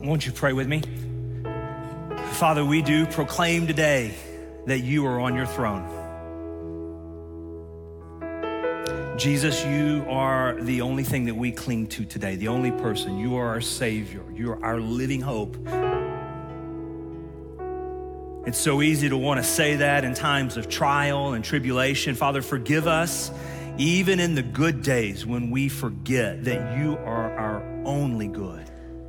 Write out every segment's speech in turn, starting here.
Won't you pray with me? Father, we do proclaim today that you are on your throne. Jesus, you are the only thing that we cling to today, the only person. You are our Savior. You are our living hope. It's so easy to want to say that in times of trial and tribulation. Father, forgive us even in the good days when we forget that you are our only good.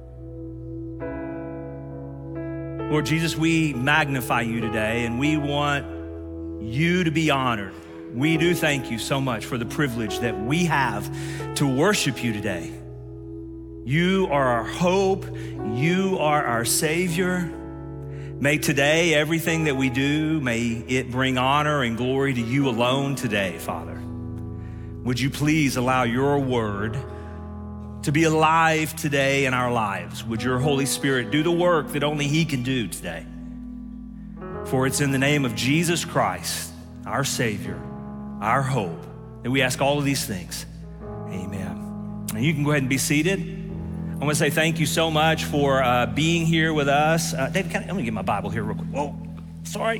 Lord Jesus, we magnify you today and we want you to be honored. We do thank you so much for the privilege that we have to worship you today. You are our hope. You are our Savior. May today, everything that we do, may it bring honor and glory to you alone today, Father. Would you please allow your word to be alive today in our lives? Would your Holy Spirit do the work that only he can do today? For it's in the name of Jesus Christ, our Savior, our hope, that we ask all of these things. Amen. And you can go ahead and be seated. I want to say thank you so much for being here with us. David, I'm going to get my Bible here real quick. Whoa, sorry.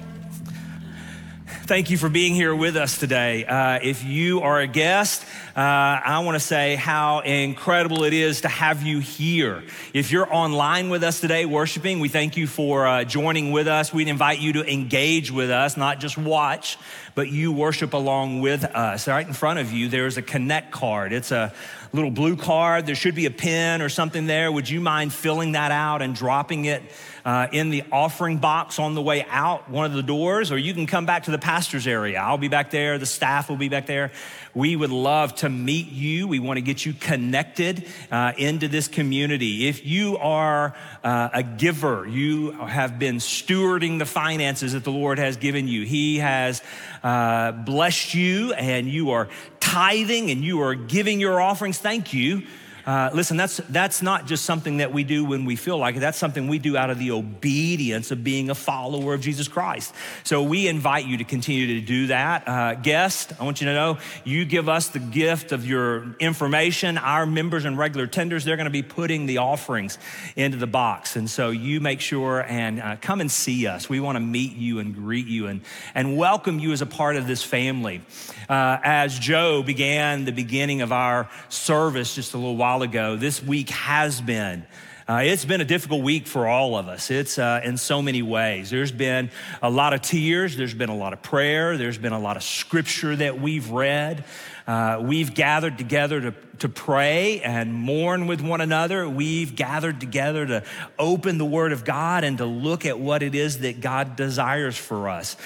Thank you for being here with us today. If you are a guest, I want to say how incredible it is to have you here. If you're online with us today worshiping, we thank you for joining with us. We'd invite you to engage with us, not just watch, but you worship along with us. Right in front of you, there's a Connect card. It's a little blue card. There should be a pen or something there. Would you mind filling that out and dropping it in the offering box on the way out one of the doors? Or you can come back to the pastor's area. I'll be back there. The staff will be back there. We would love to meet you. We want to get you connected into this community. If you are a giver, you have been stewarding the finances that the Lord has given you. He has blessed you and you are tithing and you are giving your offerings. Thank you. Listen, that's not just something that we do when we feel like it. That's something we do out of the obedience of being a follower of Jesus Christ. So we invite you to continue to do that. Guest, I want you to know, you give us the gift of your information. Our members and regular tenders, they're going to be putting the offerings into the box. And so you make sure and come and see us. We want to meet you and greet you and welcome you as a part of this family. As Joe began the beginning of our service just a little while ago, this week has been, it's been a difficult week for all of us. It's in so many ways. There's been a lot of tears. There's been a lot of prayer. There's been a lot of scripture that we've read. We've gathered together to pray and mourn with one another. We've gathered together to open the Word of God and to look at what it is that God desires for us.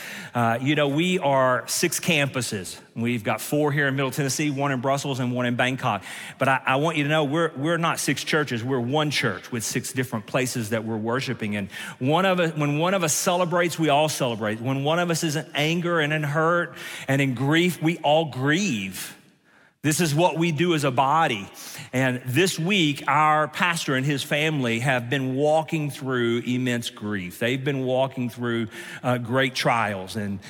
We are 6 campuses. We've got 4 here in Middle Tennessee, 1 in Brussels, and 1 in Bangkok. But I want you to know we're not 6 churches. We're one church with 6 different places that we're worshiping. And when one of us celebrates, we all celebrate. When one of us is in anger and in hurt and in grief, we all grieve. This is what we do as a body. And this week, our pastor and his family have been walking through immense grief. They've been walking through great trials. And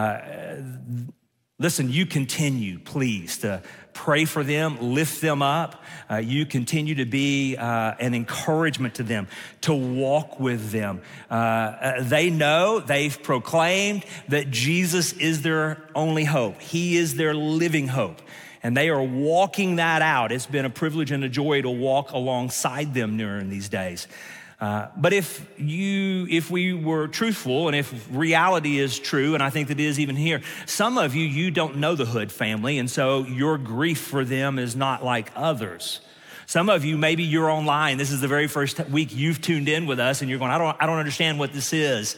listen, you continue, please, to pray for them, lift them up. You continue to be an encouragement to them, to walk with them. They know, they've proclaimed that Jesus is their only hope. He is their living hope. And they are walking that out. It's been a privilege and a joy to walk alongside them during these days. But if we were truthful and if reality is true, and I think that it is even here, some of you don't know the Hood family, and so your grief for them is not like others. Some of you, maybe you're online. This is the very first week you've tuned in with us and you're going, I don't understand what this is.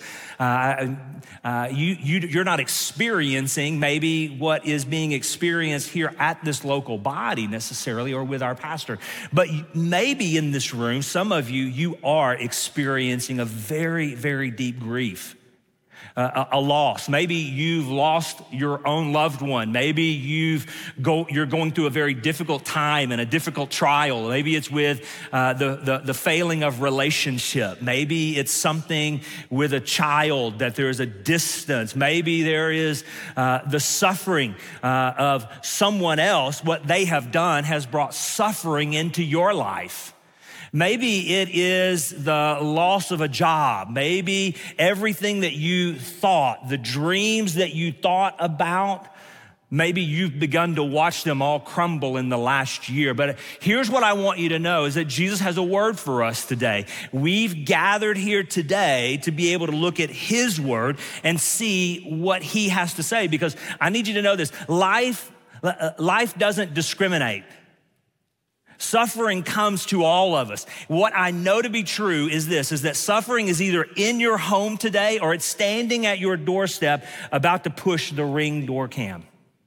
You're not experiencing maybe what is being experienced here at this local body necessarily or with our pastor. But maybe in this room, some of you are experiencing a very, very deep grief. A loss. Maybe you've lost your own loved one. Maybe you're going through a very difficult time and a difficult trial. Maybe it's with the failing of relationship. Maybe it's something with a child that there is a distance. Maybe there is the suffering of someone else. What they have done has brought suffering into your life. Maybe it is the loss of a job. Maybe everything that you thought, the dreams that you thought about, maybe you've begun to watch them all crumble in the last year. But here's what I want you to know is that Jesus has a word for us today. We've gathered here today to be able to look at his word and see what he has to say, because I need you to know this. Life doesn't discriminate. Suffering comes to all of us. What I know to be true is this, is that suffering is either in your home today or it's standing at your doorstep about to push the Ring door cam.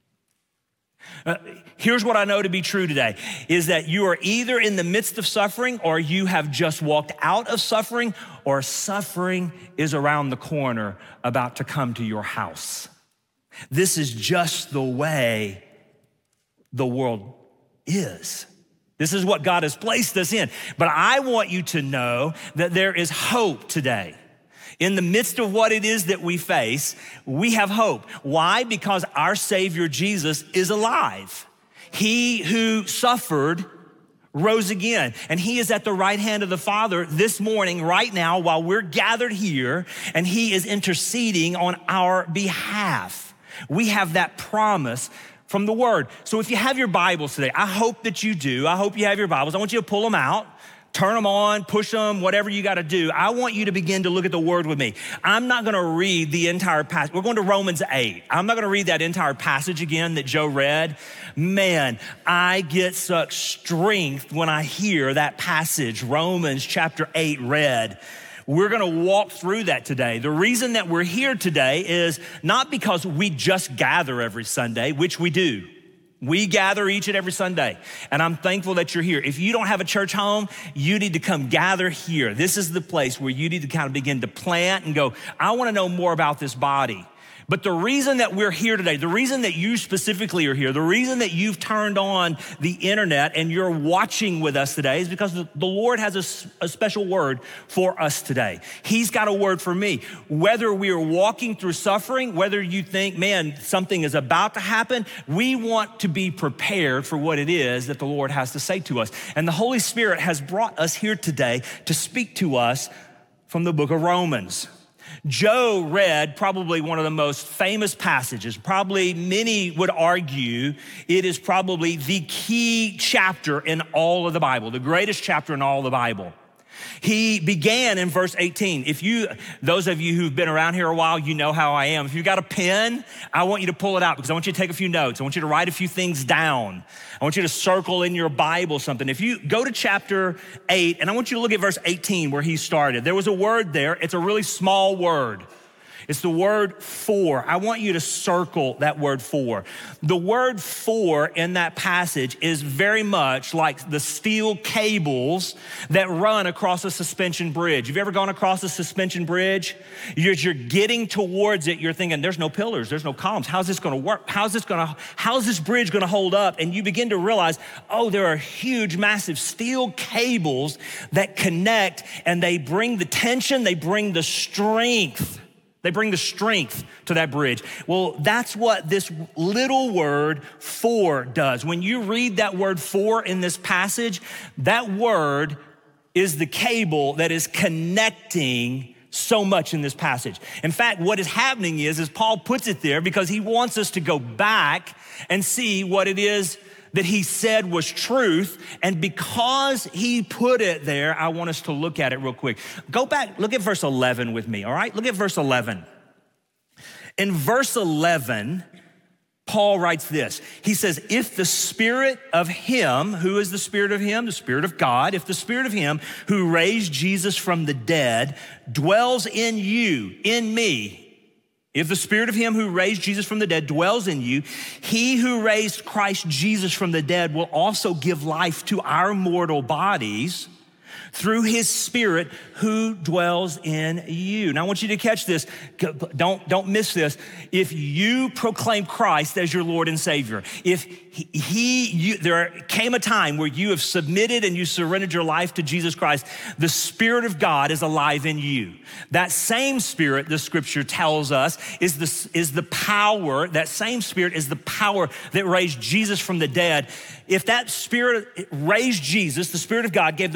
Here's what I know to be true today, is that you are either in the midst of suffering or you have just walked out of suffering, or suffering is around the corner about to come to your house. This is just the way the world is. This is what God has placed us in. But I want you to know that there is hope today. In the midst of what it is that we face, we have hope. Why? Because our Savior Jesus is alive. He who suffered rose again, and he is at the right hand of the Father this morning, right now, while we're gathered here, and he is interceding on our behalf. We have that promise from the word. So if you have your Bibles today, I hope that you do. I hope you have your Bibles. I want you to pull them out, turn them on, push them, whatever you got to do. I want you to begin to look at the word with me. I'm not going to read the entire passage. We're going to Romans 8. I'm not going to read that entire passage again that Joe read. Man, I get such strength when I hear that passage, Romans chapter 8 read. We're gonna walk through that today. The reason that we're here today is not because we just gather every Sunday, which we do. We gather each and every Sunday, and I'm thankful that you're here. If you don't have a church home, you need to come gather here. This is the place where you need to kind of begin to plant and go, I wanna know more about this body. But the reason that we're here today, the reason that you specifically are here, the reason that you've turned on the internet and you're watching with us today is because the Lord has a special word for us today. He's got a word for me. Whether we are walking through suffering, whether you think, man, something is about to happen, we want to be prepared for what it is that the Lord has to say to us. And the Holy Spirit has brought us here today to speak to us from the book of Romans. Joe read probably one of the most famous passages. Probably many would argue it is probably the key chapter in all of the Bible, the greatest chapter in all the Bible. He began in verse 18. Those of you who've been around here a while, you know how I am. If you got a pen, I want you to pull it out because I want you to take a few notes. I want you to write a few things down. I want you to circle in your Bible something. If you go to chapter 8, and I want you to look at verse 18 where he started. There was a word there. It's a really small word. It's the word for. I want you to circle that word for. The word for in that passage is very much like the steel cables that run across a suspension bridge. Have you ever gone across a suspension bridge? You're getting towards it, you're thinking, there's no pillars, there's no columns. How's this gonna work? How's this bridge gonna hold up? And you begin to realize, oh, there are huge, massive steel cables that connect, and they bring the tension, they bring the strength. They bring the strength to that bridge. Well, that's what this little word for does. When you read that word for in this passage, that word is the cable that is connecting so much in this passage. In fact, what is happening is Paul puts it there because he wants us to go back and see what it is that he said was truth. And because he put it there, I want us to look at it real quick. Go back, look at verse 11 with me, all right? Look at verse 11. In verse 11, Paul writes this. He says, if the Spirit of him, who is the Spirit of him? The Spirit of God. If the Spirit of him who raised Jesus from the dead dwells in you, in me, if the Spirit of him who raised Jesus from the dead dwells in you, he who raised Christ Jesus from the dead will also give life to our mortal bodies through his Spirit who dwells in you. Now I want you to catch this. Don't miss this. If you proclaim Christ as your Lord and Savior, if there came a time where you have submitted and you surrendered your life to Jesus Christ, the Spirit of God is alive in you. That same Spirit, the scripture tells us, is the power, that same Spirit is the power that raised Jesus from the dead. If that Spirit raised Jesus, the Spirit of God gave the power to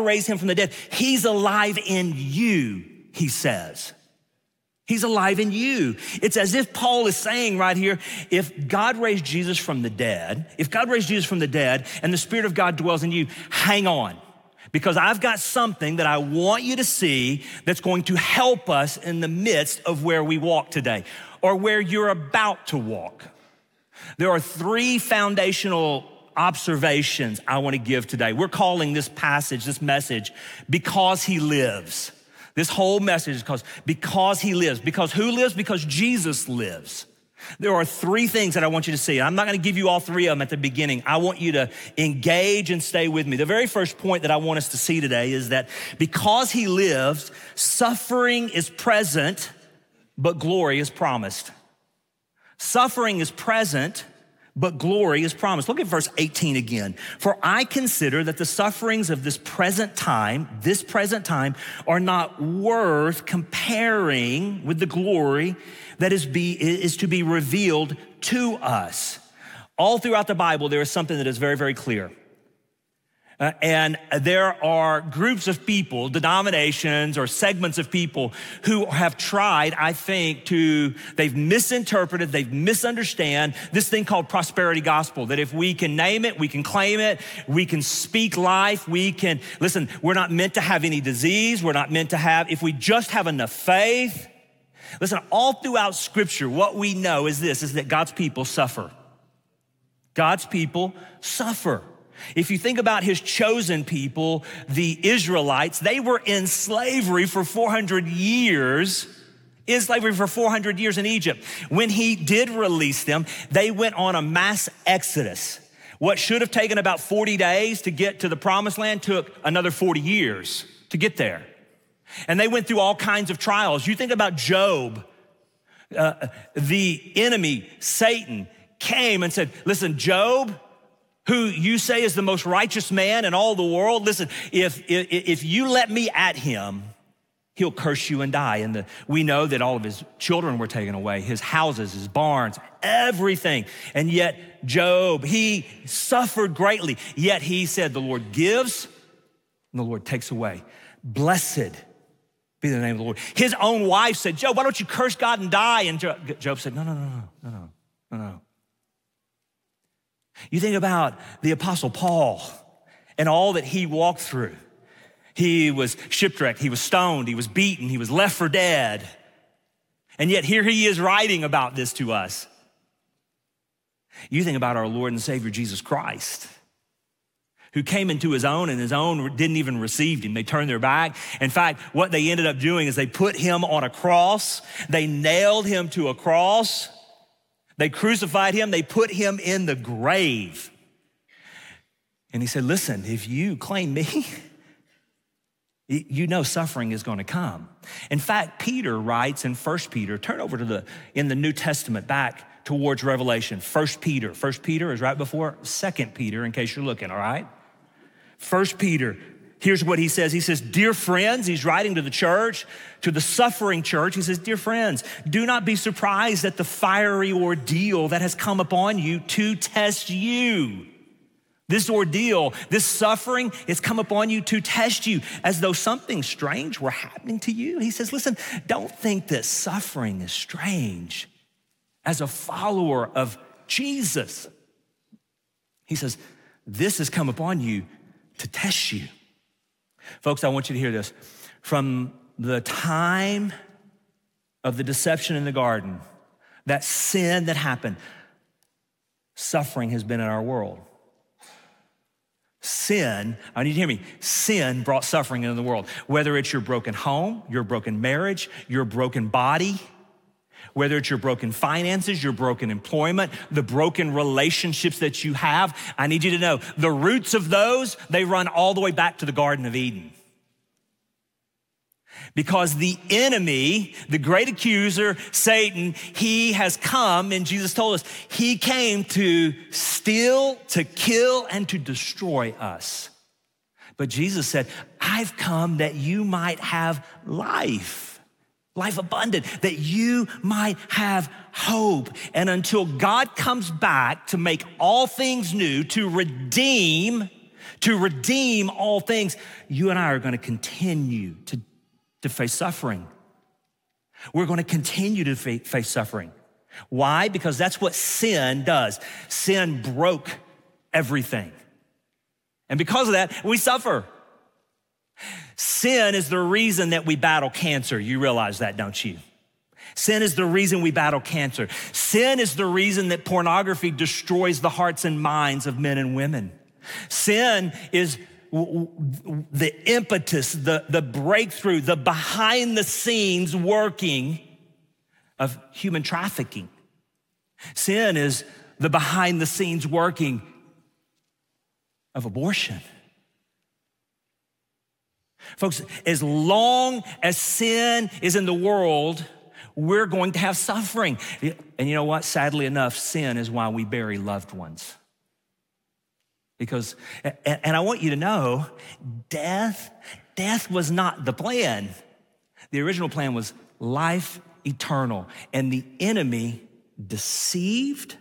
raised him from the dead. He's alive in you, he says. He's alive in you. It's as if Paul is saying right here, if God raised Jesus from the dead, and the Spirit of God dwells in you, hang on. Because I've got something that I want you to see that's going to help us in the midst of where we walk today, or where you're about to walk. There are 3 foundational observations I want to give today. We're calling this passage, this message, Because He Lives. This whole message is because He lives. Because who lives? Because Jesus lives. There are 3 things that I want you to see. I'm not going to give you all 3 of them at the beginning. I want you to engage and stay with me. The very first point that I want us to see today is that because He lives, suffering is present, but glory is promised. Suffering is present, but glory is promised. Look at verse 18 again. For I consider that the sufferings of this present time are not worth comparing with the glory that is to be revealed to us. All throughout the Bible, there is something that is very, very clear. And there are groups of people, denominations or segments of people who have tried, I think, they've misinterpreted, they've misunderstood this thing called prosperity gospel, that if we can name it, we can claim it, we can speak life, listen, we're not meant to have any disease, if we just have enough faith. Listen, all throughout Scripture, what we know is that God's people suffer. God's people suffer. If you think about His chosen people, the Israelites, they were in slavery for 400 years, in Egypt. When He did release them, they went on a mass exodus. What should have taken about 40 days to get to the promised land took another 40 years to get there. And they went through all kinds of trials. You think about Job, the enemy, Satan, came and said, listen, Job, who you say is the most righteous man in all the world, listen, if you let me at him, he'll curse you and die. And we know that all of his children were taken away, his houses, his barns, everything. And yet Job, he suffered greatly. Yet he said, the Lord gives and the Lord takes away. Blessed be the name of the Lord. His own wife said, Job, why don't you curse God and die? And Job said, no. You think about the Apostle Paul and all that he walked through. He was shipwrecked, he was stoned, he was beaten, he was left for dead. And yet here he is writing about this to us. You think about our Lord and Savior Jesus Christ, who came into His own and His own didn't even receive Him. They turned their back. In fact, what they ended up doing is they put Him on a cross. They nailed Him to a cross. They crucified Him. They put Him in the grave. And He said, listen, if you claim me, you know suffering is going to come. In fact, Peter writes in 1 Peter, turn over in the New Testament back towards Revelation. 1 Peter is right before 2 Peter, in case you're looking, all right? 1 Peter, here's what he says. He says, dear friends, he's writing to the church, to the suffering church. He says, dear friends, do not be surprised at the fiery ordeal that has come upon you to test you. This ordeal, this suffering, it's come upon you to test you as though something strange were happening to you. He says, listen, don't think that suffering is strange as a follower of Jesus. He says, this has come upon you to test you. Folks, I want you to hear this. From the time of the deception in the garden, that sin that happened, suffering has been in our world. Sin, I need you to hear me, sin brought suffering into the world. Whether it's your broken home, your broken marriage, your broken body, whether it's your broken finances, your broken employment, the broken relationships that you have, I need you to know the roots of those, they run all the way back to the Garden of Eden. Because the enemy, the great accuser, Satan, he has come, and Jesus told us, he came to steal, to kill, and to destroy us. But Jesus said, I've come that you might have life abundant, that you might have hope. And until God comes back to make all things new, to redeem, to redeem all things, you and I are gonna continue to face suffering. We're gonna continue to face suffering. Why? Because that's what sin does. Sin broke everything. And because of that, we suffer. Sin is the reason that we battle cancer. You realize that, don't you? Sin is the reason we battle cancer. Sin is the reason that pornography destroys the hearts and minds of men and women. Sin is the impetus, the breakthrough, the behind the scenes working of human trafficking. Sin is the behind the scenes working of abortion. Folks, as long as sin is in the world, we're going to have suffering. And you know what? Sadly enough, sin is why we bury loved ones. Because, and I want you to know, death was not the plan. The original plan was life eternal. And the enemy deceived.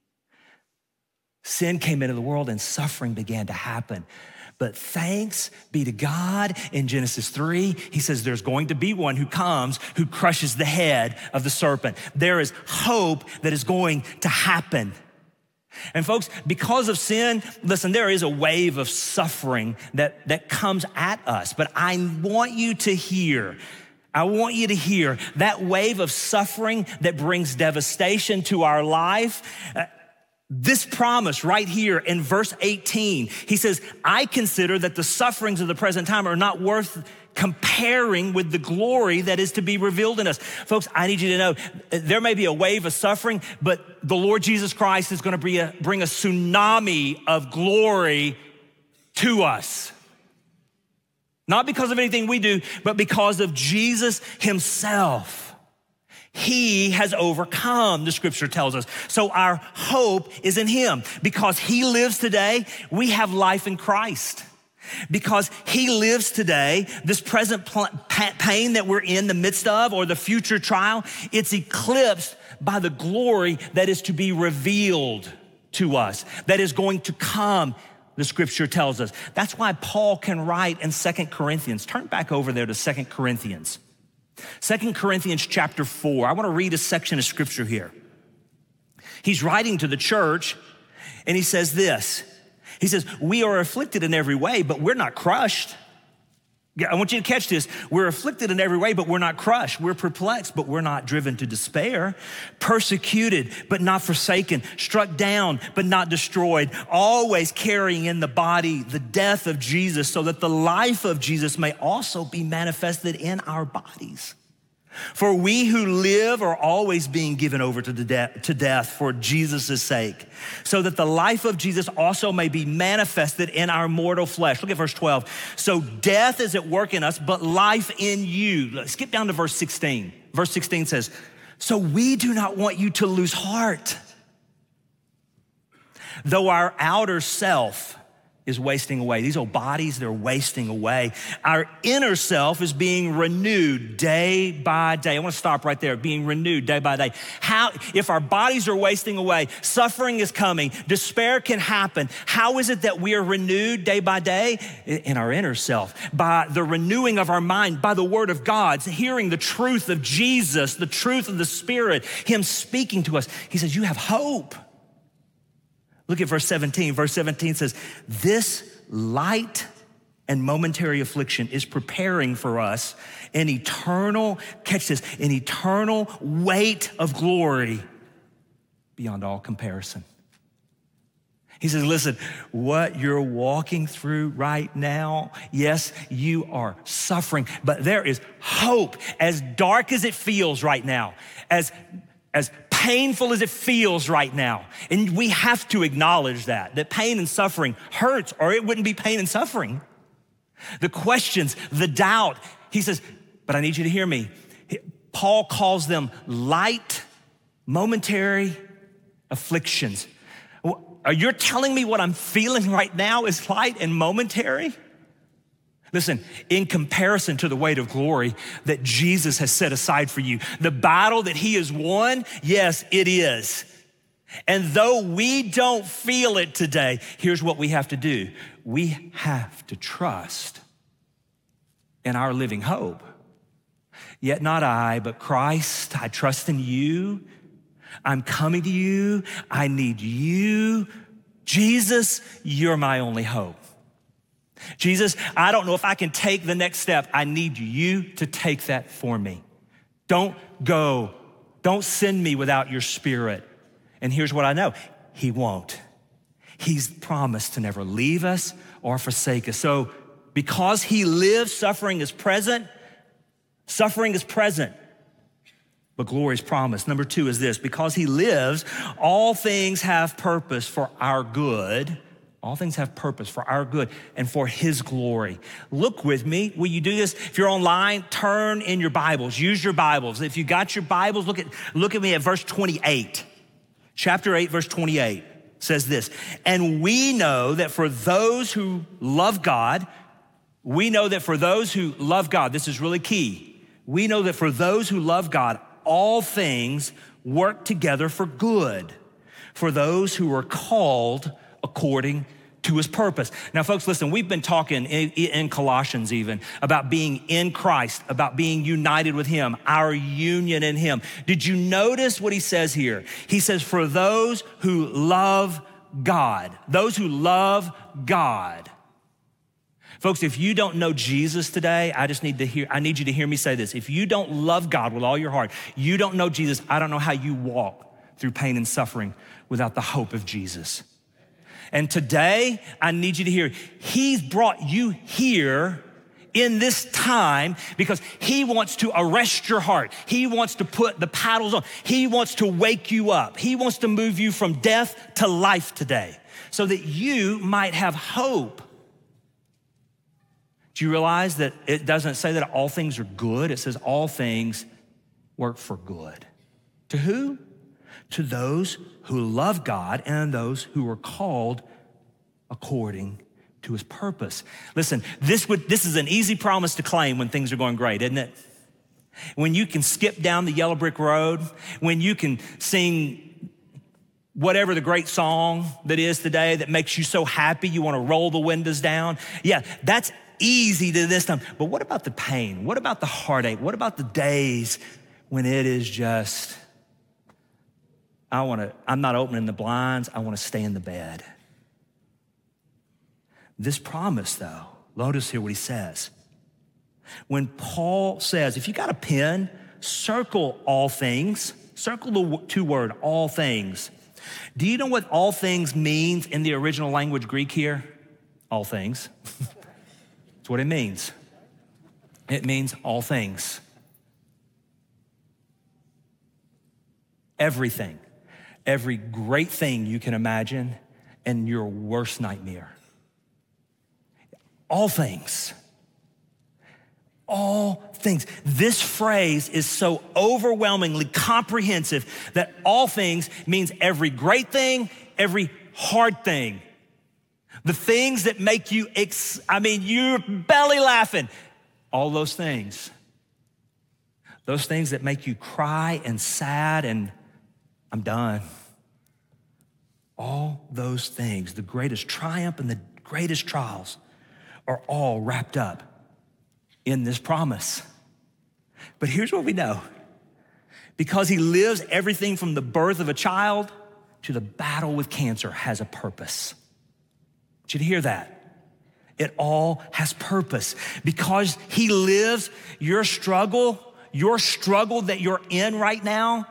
Sin came into the world and suffering began to happen. But thanks be to God, in Genesis 3, he says there's going to be one who comes who crushes the head of the serpent. There is hope that is going to happen. And folks, because of sin, listen, there is a wave of suffering that comes at us. But I want you to hear that wave of suffering that brings devastation to our life. This promise right here in verse 18, he says, I consider that the sufferings of the present time are not worth comparing with the glory that is to be revealed in us. Folks, I need you to know there may be a wave of suffering, but the Lord Jesus Christ is going to bring a tsunami of glory to us. Not because of anything we do, but because of Jesus himself. He has overcome, the scripture tells us. So our hope is in him. Because he lives today, we have life in Christ. Because he lives today, this present pain that we're in the midst of, or the future trial, it's eclipsed by the glory that is to be revealed to us, that is going to come, the scripture tells us. That's why Paul can write in 2 Corinthians. Turn back over there to 2 Corinthians. 2 Corinthians chapter 4. I want to read a section of scripture here. He's writing to the church and he says this. He says, we are afflicted in every way, but we're not crushed. I want you to catch this. We're afflicted in every way, but we're not crushed. We're perplexed, but we're not driven to despair. Persecuted, but not forsaken. Struck down, but not destroyed. Always carrying in the body the death of Jesus, so that the life of Jesus may also be manifested in our bodies. For we who live are always being given over to death for Jesus' sake, so that the life of Jesus also may be manifested in our mortal flesh. Look at verse 12. So death is at work in us, but life in you. Let's skip down to verse 16. Verse 16 says, so we do not want you to lose heart, though our outer self is wasting away. These old bodies, they're wasting away. Our inner self is being renewed day by day. I want to stop right there, being renewed day by day. If our bodies are wasting away, suffering is coming, despair can happen. How is it that we are renewed day by day? In our inner self, by the renewing of our mind, by the word of God, hearing the truth of Jesus, the truth of the Spirit, him speaking to us. He says, you have hope. Look at verse 17. Verse 17 says, this light and momentary affliction is preparing for us an eternal, catch this, an eternal weight of glory beyond all comparison. He says, listen, what you're walking through right now, yes, you are suffering, but there is hope. As dark as it feels right now, as painful as it feels right now. And we have to acknowledge that pain and suffering hurts, or it wouldn't be pain and suffering. The questions, the doubt, he says, but I need you to hear me. Paul calls them light, momentary afflictions. You're telling me what I'm feeling right now is light and momentary? Listen, in comparison to the weight of glory that Jesus has set aside for you, the battle that he has won, yes, it is. And though we don't feel it today, here's what we have to do. We have to trust in our living hope. Yet not I, but Christ, I trust in you. I'm coming to you. I need you. Jesus, you're my only hope. Jesus, I don't know if I can take the next step. I need you to take that for me. Don't go. Don't send me without your Spirit. And here's what I know. He won't. He's promised to never leave us or forsake us. So because he lives, suffering is present. Suffering is present, but glory is promised. Number 2 is this: because he lives, all things have purpose for our good. All things have purpose for our good and for his glory. Look with me. Will you do this? If you're online, turn in your Bibles. Use your Bibles. If you got your Bibles, look at me at verse 28. Chapter 8, verse 28 says this: and we know that for those who love God, this is really key. We know that for those who love God, all things work together for good, for those who are called according to his purpose. Now, folks, listen, we've been talking in Colossians even about being in Christ, about being united with him, our union in him. Did you notice what he says here? He says, for those who love God, Folks, if you don't know Jesus today, I need you to hear me say this. If you don't love God with all your heart, you don't know Jesus, I don't know how you walk through pain and suffering without the hope of Jesus. And today, I need you to hear, he's brought you here in this time because he wants to arrest your heart. He wants to put the paddles on. He wants to wake you up. He wants to move you from death to life today so that you might have hope. Do you realize that it doesn't say that all things are good? It says all things work for good. To who? To those who love God and those who are called according to his purpose. Listen, this is an easy promise to claim when things are going great, isn't it? When you can skip down the yellow brick road, when you can sing whatever the great song that is today that makes you so happy you want to roll the windows down. Yeah, that's easy to this time. But what about the pain? What about the heartache? What about the days when it is just, I'm not opening the blinds, I want to stay in the bed. This promise though, notice here what he says. When Paul says, if you got a pen, circle all things, circle the 2 word, all things. Do you know what all things means in the original language Greek here? All things. That's what it means. It means all things. Everything. Every great thing you can imagine and your worst nightmare. All things. All things. This phrase is so overwhelmingly comprehensive that all things means every great thing, every hard thing. The things that make you, you're belly laughing. All those things. Those things that make you cry and sad and I'm done. All those things, the greatest triumph and the greatest trials are all wrapped up in this promise. But here's what we know. Because he lives, everything from the birth of a child to the battle with cancer has a purpose. I want you to hear that. It all has purpose. Because he lives, your struggle that you're in right now,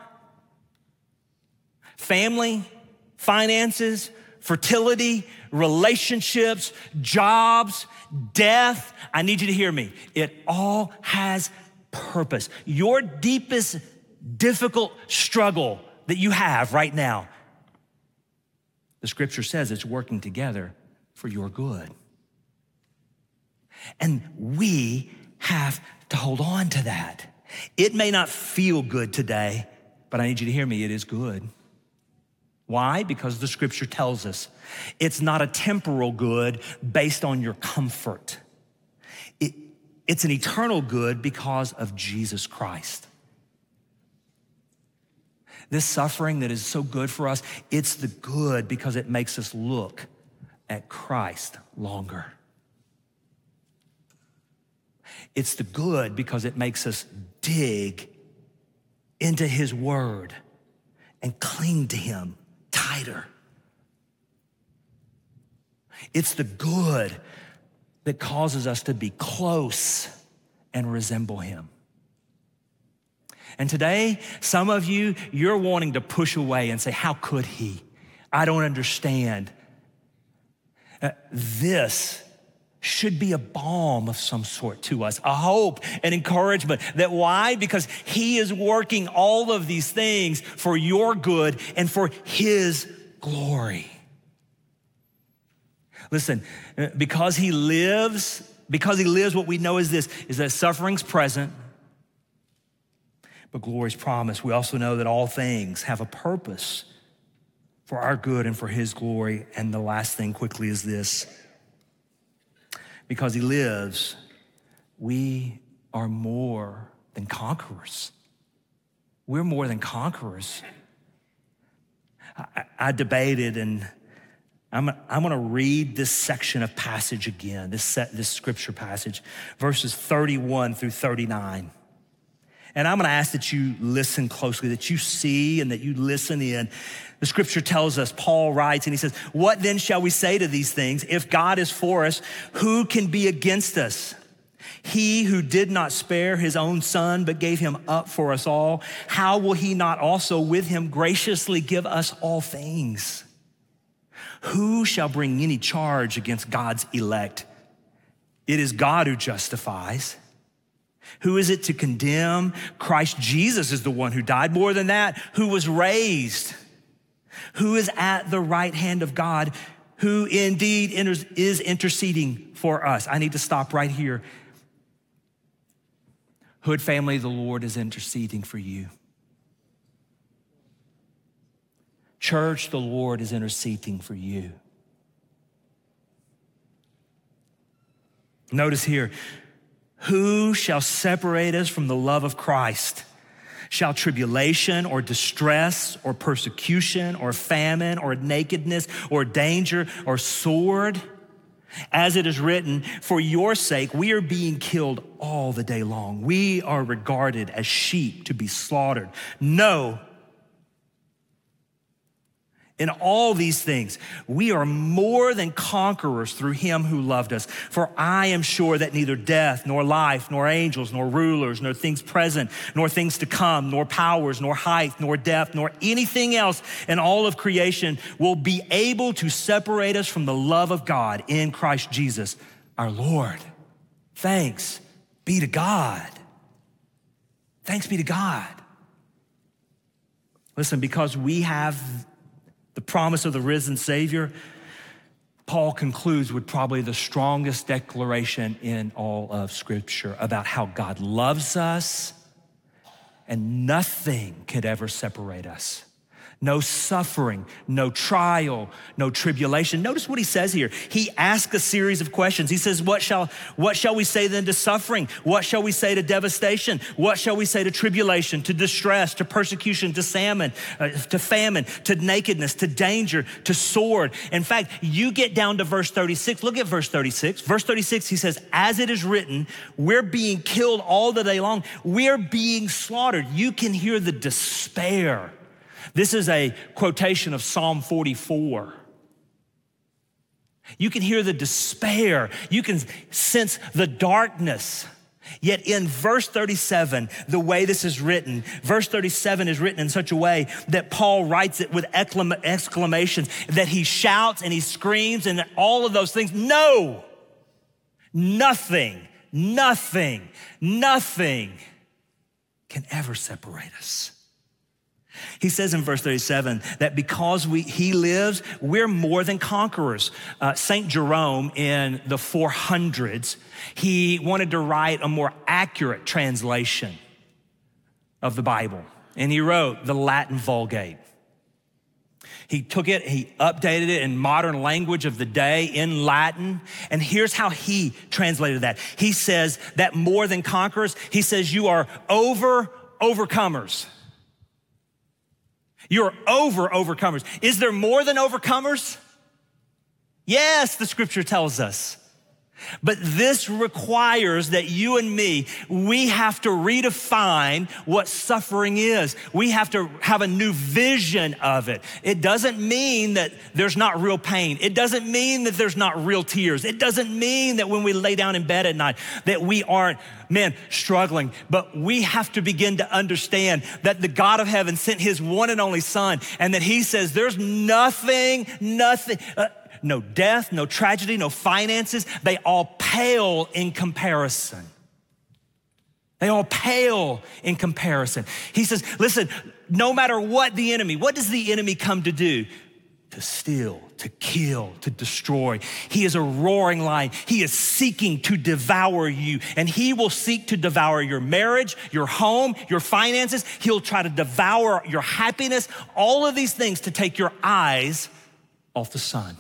family, finances, fertility, relationships, jobs, death, I need you to hear me. It all has purpose. Your deepest, difficult struggle that you have right now, the scripture says it's working together for your good. And we have to hold on to that. It may not feel good today, but I need you to hear me, it is good. Why? Because the scripture tells us it's not a temporal good based on your comfort. It's an eternal good because of Jesus Christ. This suffering that is so good for us, it's the good because it makes us look at Christ longer. It's the good because it makes us dig into his word and cling to him tighter. It's the good that causes us to be close and resemble him. And today, some of you, you're wanting to push away and say, how could he? I don't understand. This should be a balm of some sort to us, a hope and encouragement. That why? Because he is working all of these things for your good and for his glory. Listen, because he lives, what we know is this, is that suffering's present, but glory's promised. We also know that all things have a purpose for our good and for his glory. And the last thing quickly is this. Because he lives, we are more than conquerors. We're more than conquerors. I debated, and I'm gonna read this section of passage again, this scripture passage, verses 31 through 39. And I'm gonna ask that you listen closely, that you see and that you listen in. The scripture tells us, Paul writes, and he says, what then shall we say to these things? If God is for us, who can be against us? He who did not spare his own son, but gave him up for us all, how will he not also with him graciously give us all things? Who shall bring any charge against God's elect? It is God who justifies. Who is it to condemn? Christ Jesus is the one who died. More than that, who was raised, who is at the right hand of God, who indeed is interceding for us. I need to stop right here. Hood family, the Lord is interceding for you. Church, the Lord is interceding for you. Notice here, who shall separate us from the love of Christ? Shall tribulation or distress or persecution or famine or nakedness or danger or sword? As it is written, for your sake, we are being killed all the day long. We are regarded as sheep to be slaughtered. No. In all these things, we are more than conquerors through him who loved us. For I am sure that neither death, nor life, nor angels, nor rulers, nor things present, nor things to come, nor powers, nor height, nor depth, nor anything else in all of creation will be able to separate us from the love of God in Christ Jesus, our Lord. Thanks be to God. Thanks be to God. Listen, because we have the promise of the risen Savior, Paul concludes with probably the strongest declaration in all of Scripture about how God loves us and nothing could ever separate us. No suffering, no trial, no tribulation. Notice what he says here. He asks a series of questions. He says, what shall we say then to suffering? What shall we say to devastation? What shall we say to tribulation, to distress, to persecution, to famine, to nakedness, to danger, to sword? In fact, you get down to verse 36. Look at verse 36. Verse 36, he says, as it is written, we're being killed all the day long. We're being slaughtered. You can hear the despair. This is a quotation of Psalm 44. You can hear the despair. You can sense the darkness. Yet in verse 37, the way this is written, verse 37 is written in such a way that Paul writes it with exclamations, that he shouts and he screams and all of those things. No, nothing can ever separate us. He says in verse 37 that because he lives, we're more than conquerors. St. Jerome in the 400s, he wanted to write a more accurate translation of the Bible. And he wrote the Latin Vulgate. He took it, he updated it in modern language of the day in Latin. And here's how he translated that. He says that more than conquerors, he says you are overcomers. You're overcomers. Is there more than overcomers? Yes, the scripture tells us. But this requires that you and me, we have to redefine what suffering is. We have to have a new vision of it. It doesn't mean that there's not real pain. It doesn't mean that there's not real tears. It doesn't mean that when we lay down in bed at night that we aren't, struggling. But we have to begin to understand that the God of heaven sent his one and only son, and that he says there's nothing, no death, no tragedy, no finances. They all pale in comparison. They all pale in comparison. He says, listen, no matter what does the enemy come to do? To steal, to kill, to destroy. He is a roaring lion. He is seeking to devour you, and he will seek to devour your marriage, your home, your finances. He'll try to devour your happiness, all of these things to take your eyes off the sun.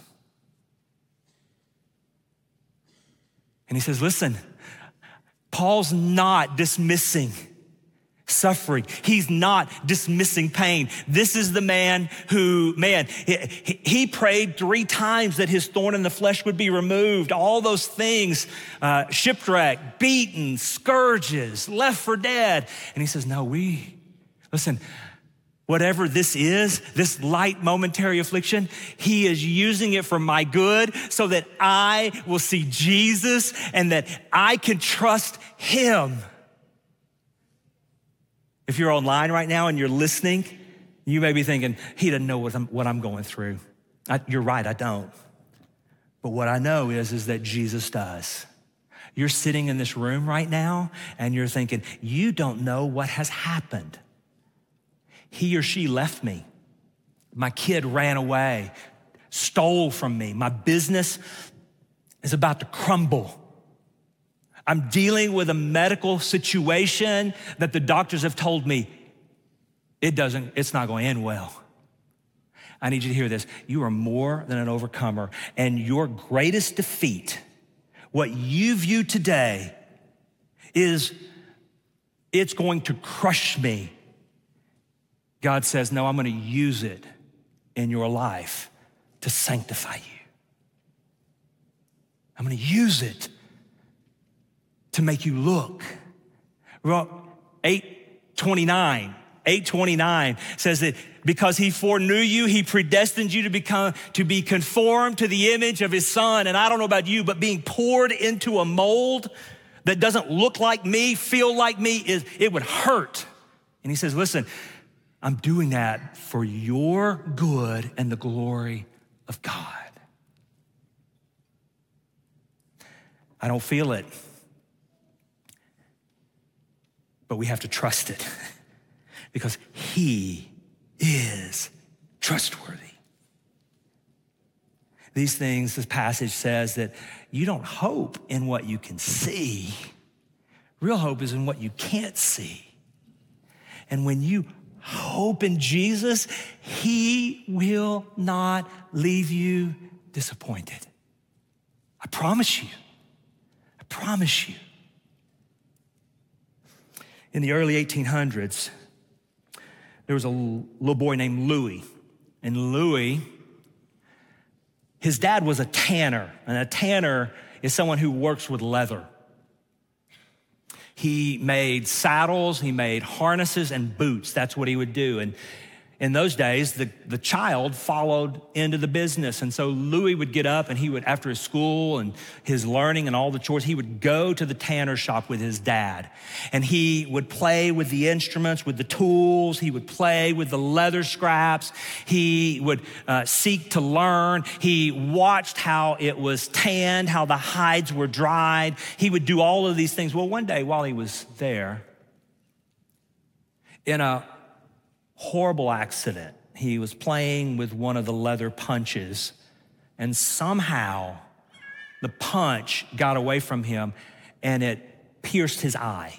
And he says, listen, Paul's not dismissing suffering. He's not dismissing pain. This is the man who, he prayed 3 times that his thorn in the flesh would be removed. All those things, shipwreck, beaten, scourges, left for dead. And he says, listen, whatever this is, this light momentary affliction, he is using it for my good so that I will see Jesus and that I can trust him. If you're online right now and you're listening, you may be thinking, he doesn't know what I'm going through. You're right, I don't. But what I know is that Jesus does. You're sitting in this room right now and you're thinking, you don't know what has happened. He or she left me. My kid ran away, stole from me. My business is about to crumble. I'm dealing with a medical situation that the doctors have told me it's not going to end well. I need you to hear this. You are more than an overcomer, and your greatest defeat, what you view today, is it's going to crush me. God says, no, I'm going to use it in your life to sanctify you. I'm going to use it to make you look. 8:29 says that because he foreknew you, he predestined you to be conformed to the image of his son. And I don't know about you, but being poured into a mold that doesn't look like me, feel like me, it would hurt. And he says, listen, I'm doing that for your good and the glory of God. I don't feel it, but we have to trust it because he is trustworthy. These things, this passage says that you don't hope in what you can see. Real hope is in what you can't see. And when you hope in Jesus, he will not leave you disappointed. I promise you. I promise you. In the early 1800s, there was a little boy named Louis. And Louis, his dad was a tanner. And a tanner is someone who works with leather. He made saddles, he made harnesses and boots. That's what he would do. And in those days, the child followed into the business. And so Louis would get up and he would, after his school and his learning and all the chores, he would go to the tanner shop with his dad. And he would play with the instruments, with the tools. He would play with the leather scraps. He would seek to learn. He watched how it was tanned, how the hides were dried. He would do all of these things. Well, one day while he was there, in a horrible accident, he was playing with one of the leather punches, and somehow the punch got away from him and it pierced his eye.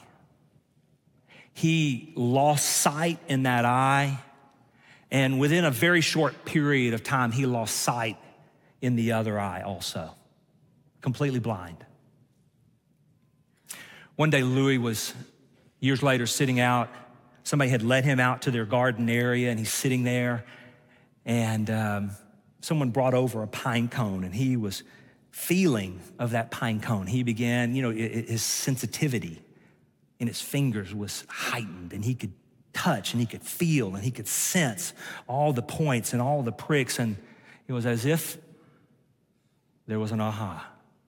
He lost sight in that eye, and within a very short period of time, he lost sight in the other eye also, completely blind. One day, Louis was, years later, sitting out somebody had led him out to their garden area, and he's sitting there, and someone brought over a pine cone, and he was feeling of that pine cone. He began, his sensitivity in his fingers was heightened, and he could touch, and he could feel, and he could sense all the points and all the pricks, and it was as if there was an aha.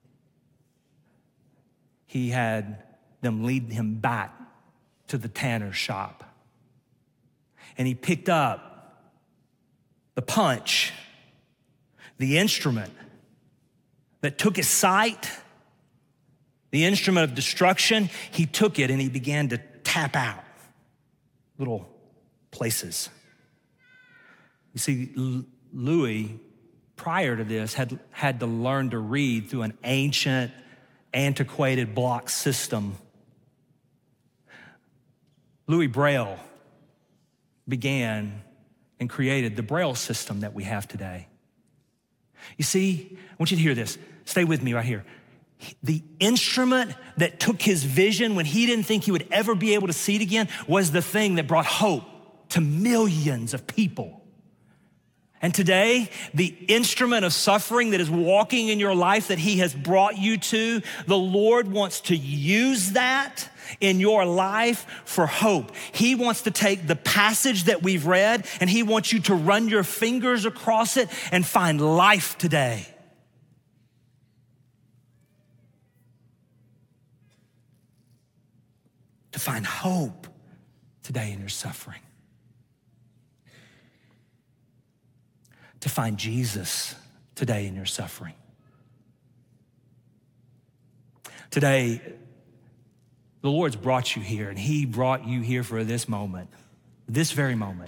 He had them lead him back to the tanner's shop, and he picked up the punch, the instrument that took his sight, the instrument of destruction. He took it and he began to tap out little places. You see, Louis, prior to this, had to learn to read through an ancient, antiquated block system. Louis Braille began and created the Braille system that we have today. You see, I want you to hear this. Stay with me right here. The instrument that took his vision when he didn't think he would ever be able to see it again was the thing that brought hope to millions of people. And today, the instrument of suffering that is walking in your life that he has brought you to, the Lord wants to use that in your life for hope. He wants to take the passage that we've read and he wants you to run your fingers across it and find life today. To find hope today in your suffering. To find Jesus today in your suffering. Today, the Lord's brought you here, and he brought you here for this moment, this very moment.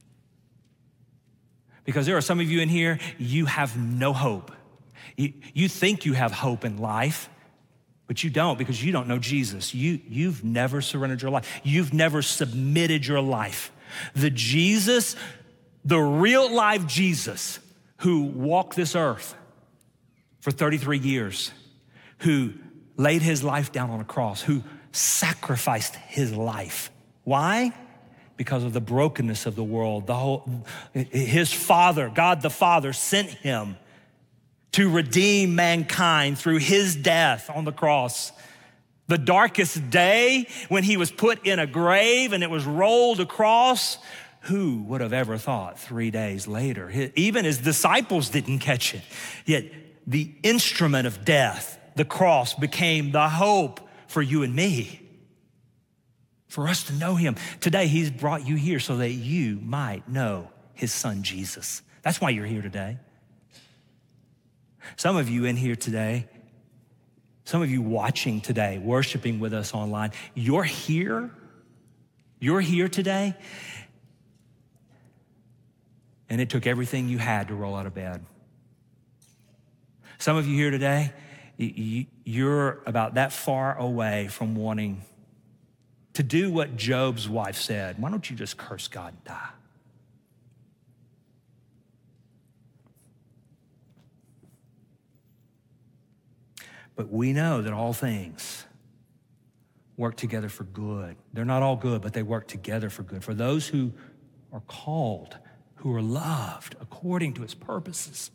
Because there are some of you in here, you have no hope. You think you have hope in life, but you don't, because you don't know Jesus. You've never surrendered your life. You've never submitted your life. The Jesus, the real live Jesus who walked this earth for 33 years, who laid his life down on a cross, who sacrificed his life. Why? Because of the brokenness of the world. His Father, God the Father, sent him to redeem mankind through his death on the cross. The darkest day when he was put in a grave and it was rolled across, who would have ever thought 3 days later? Even his disciples didn't catch it. Yet the instrument of death, the cross, became the hope for you and me, for us to know him. Today, he's brought you here so that you might know his son, Jesus. That's why you're here today. Some of you in here today, some of you watching today, worshiping with us online, you're here today, and it took everything you had to roll out of bed. Some of you here today, you're about that far away from wanting to do what Job's wife said. Why don't you just curse God and die? But we know that all things work together for good. They're not all good, but they work together for good. For those who are called, who are loved according to his purposes.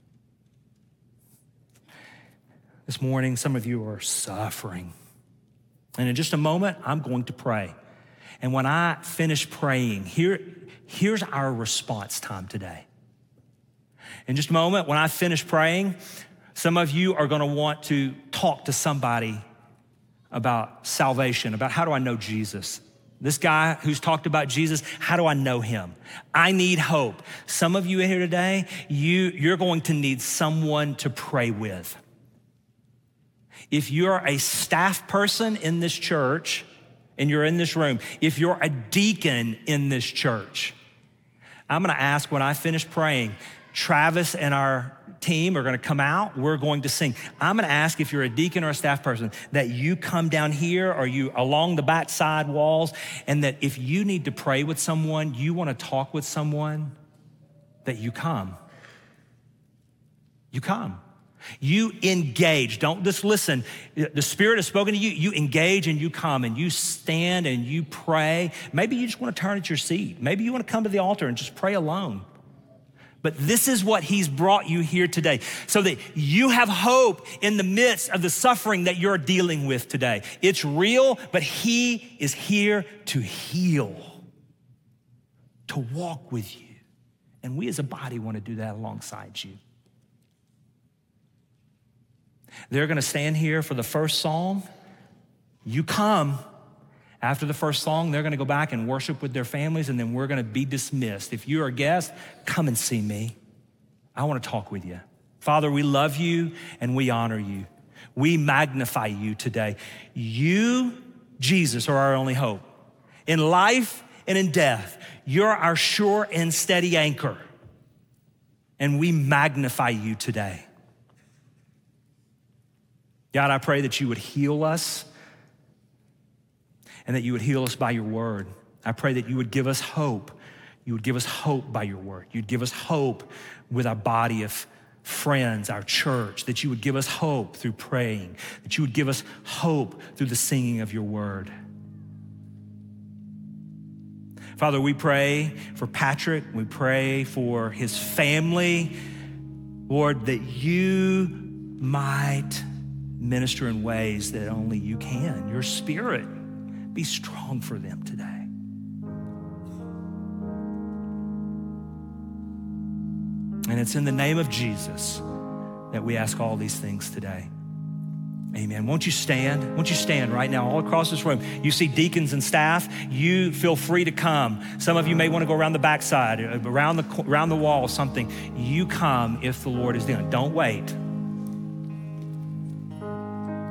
This morning, some of you are suffering. And in just a moment, I'm going to pray. And when I finish praying, here's our response time today. In just a moment, when I finish praying, some of you are gonna want to talk to somebody about salvation, about how do I know Jesus? This guy who's talked about Jesus, how do I know him? I need hope. Some of you in here today, you're going to need someone to pray with. If you're a staff person in this church and you're in this room, if you're a deacon in this church, I'm gonna ask when I finish praying, Travis and our team are gonna come out, we're going to sing. I'm gonna ask if you're a deacon or a staff person that you come down here or you along the back side walls, and that if you need to pray with someone, you wanna talk with someone, that you come. You come. You engage. Don't just listen. The Spirit has spoken to you. You engage and you come and you stand and you pray. Maybe you just want to turn at your seat. Maybe you want to come to the altar and just pray alone. But this is what he's brought you here today, so that you have hope in the midst of the suffering that you're dealing with today. It's real, but he is here to heal, to walk with you. And we as a body want to do that alongside you. They're going to stand here for the first song. You come. After the first song, they're going to go back and worship with their families, and then we're going to be dismissed. If you're a guest, come and see me. I want to talk with you. Father, we love you and we honor you. We magnify you today. You, Jesus, are our only hope. In life and in death, you're our sure and steady anchor. And we magnify you today. God, I pray that you would heal us, and that you would heal us by your word. I pray that you would give us hope. You would give us hope by your word. You'd give us hope with our body of friends, our church, that you would give us hope through praying, that you would give us hope through the singing of your word. Father, we pray for Patrick. We pray for his family. Lord, that you might minister in ways that only you can. Your Spirit, be strong for them today. And it's in the name of Jesus that we ask all these things today. Amen. Won't you stand? Won't you stand right now all across this room? You see deacons and staff, you feel free to come. Some of you may want to go around the backside, around the wall, something. You come if the Lord is doing it. Don't wait.